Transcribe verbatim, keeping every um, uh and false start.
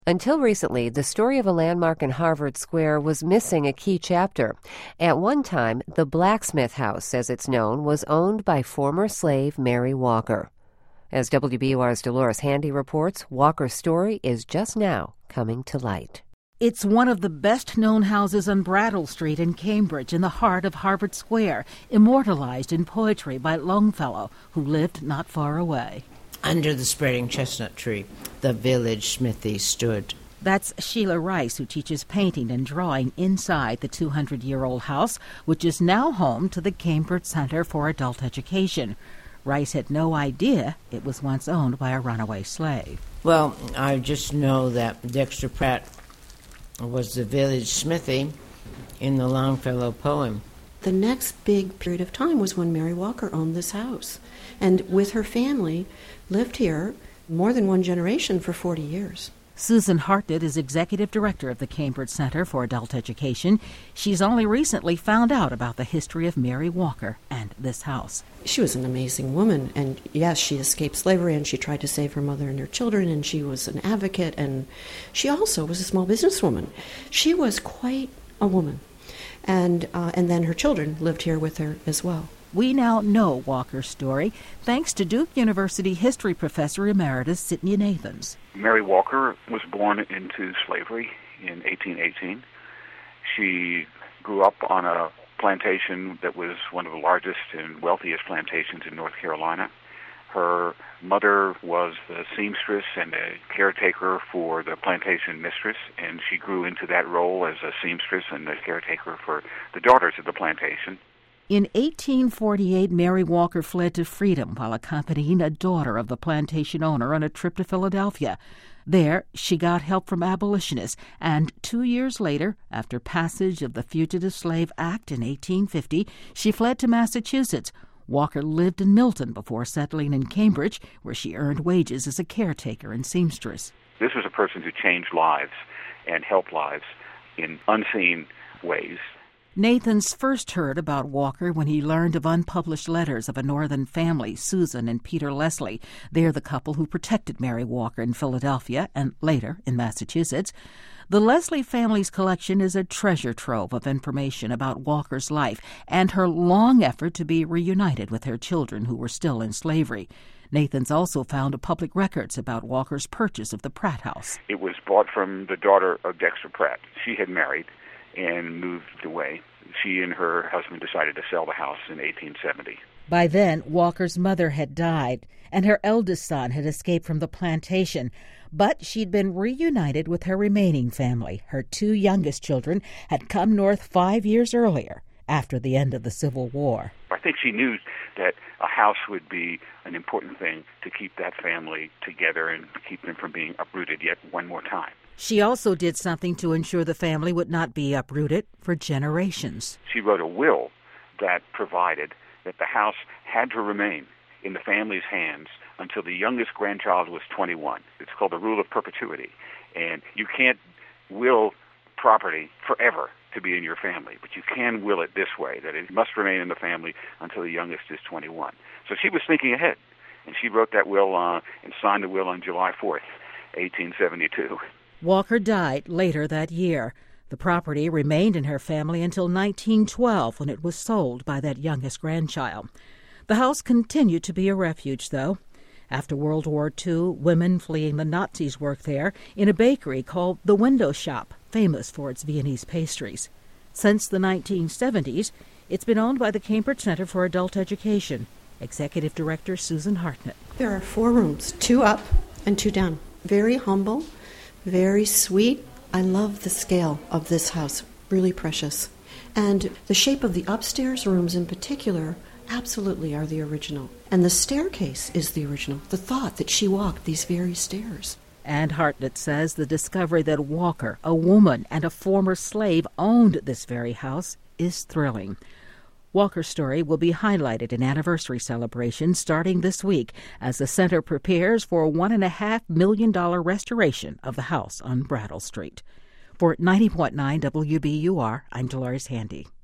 Until recently, the story of a landmark in Harvard Square was missing a key chapter. At one time, the Blacksmith House, as it's known, was owned by former slave Mary Walker. As W B U R's Dolores Handy reports, Walker's story is just now coming to light. It's one of the best-known houses on Brattle Street in Cambridge, in the heart of Harvard Square, immortalized in poetry by Longfellow, who lived not far away. Under the spreading chestnut tree, the village smithy stood. That's Sheila Rice, who teaches painting and drawing inside the two hundred year old house, which is now home to the Cambridge Center for Adult Education. Rice had no idea it was once owned by a runaway slave. Well, I just know that Dexter Pratt was the village smithy in the Longfellow poem. The next big period of time was when Mary Walker owned this house, and with her family lived here more than one generation for forty years. Susan Hartnett is executive director of the Cambridge Center for Adult Education. She's only recently found out about the history of Mary Walker and this house. She was an amazing woman, and yes, she escaped slavery, and she tried to save her mother and her children, and she was an advocate, and she also was a small businesswoman. She was quite a woman, and uh, and then her children lived here with her as well. We now know Walker's story thanks to Duke University history professor emeritus Sidney Nathans. Mary Walker was born into slavery in eighteen eighteen. She grew up on a plantation that was one of the largest and wealthiest plantations in North Carolina. Her mother was the seamstress and a caretaker for the plantation mistress, and she grew into that role as a seamstress and a caretaker for the daughters of the plantation. In eighteen forty-eight, Mary Walker fled to freedom while accompanying a daughter of the plantation owner on a trip to Philadelphia. There, she got help from abolitionists, and two years later, after passage of the Fugitive Slave Act in eighteen fifty, she fled to Massachusetts. Walker lived in Milton before settling in Cambridge, where she earned wages as a caretaker and seamstress. This was a person who changed lives and helped lives in unseen ways. Nathans first heard about Walker when he learned of unpublished letters of a northern family, Susan and Peter Leslie. They're the couple who protected Mary Walker in Philadelphia and later in Massachusetts. The Leslie family's collection is a treasure trove of information about Walker's life and her long effort to be reunited with her children who were still in slavery. Nathans also found public records about Walker's purchase of the Pratt House. It was bought from the daughter of Dexter Pratt. She had married and moved away. She and her husband decided to sell the house in eighteen seventy. By then, Walker's mother had died, and her eldest son had escaped from the plantation. But she'd been reunited with her remaining family. Her two youngest children had come north five years earlier, after the end of the Civil War. I think she knew that a house would be an important thing to keep that family together and keep them from being uprooted yet one more time. She also did something to ensure the family would not be uprooted for generations. She wrote a will that provided that the house had to remain in the family's hands until the youngest grandchild was twenty-one. It's called the rule of perpetuity. And you can't will property forever to be in your family, but you can will it this way, that it must remain in the family until the youngest is twenty-one. So she was thinking ahead, and she wrote that will uh, and signed the will on July fourth, eighteen seventy-two. Walker died later that year. The property remained in her family until nineteen twelve, when it was sold by that youngest grandchild. The house continued to be a refuge, though. After World War Two, women fleeing the Nazis worked there in a bakery called The Window Shop, famous for its Viennese pastries. Since the nineteen seventies, it's been owned by the Cambridge Center for Adult Education. Executive Director Susan Hartnett. There are four rooms, two up and two down. Very humble, very sweet. I love the scale of this house, really precious. And the shape of the upstairs rooms in particular absolutely are the original. And the staircase is the original, the thought that she walked these very stairs. And Hartnett says the discovery that Walker, a woman and a former slave, owned this very house is thrilling. Walker's story will be highlighted in anniversary celebrations starting this week as the center prepares for a one and a half million dollar restoration of the house on Brattle Street. For ninety point nine W B U R, I'm Dolores Handy.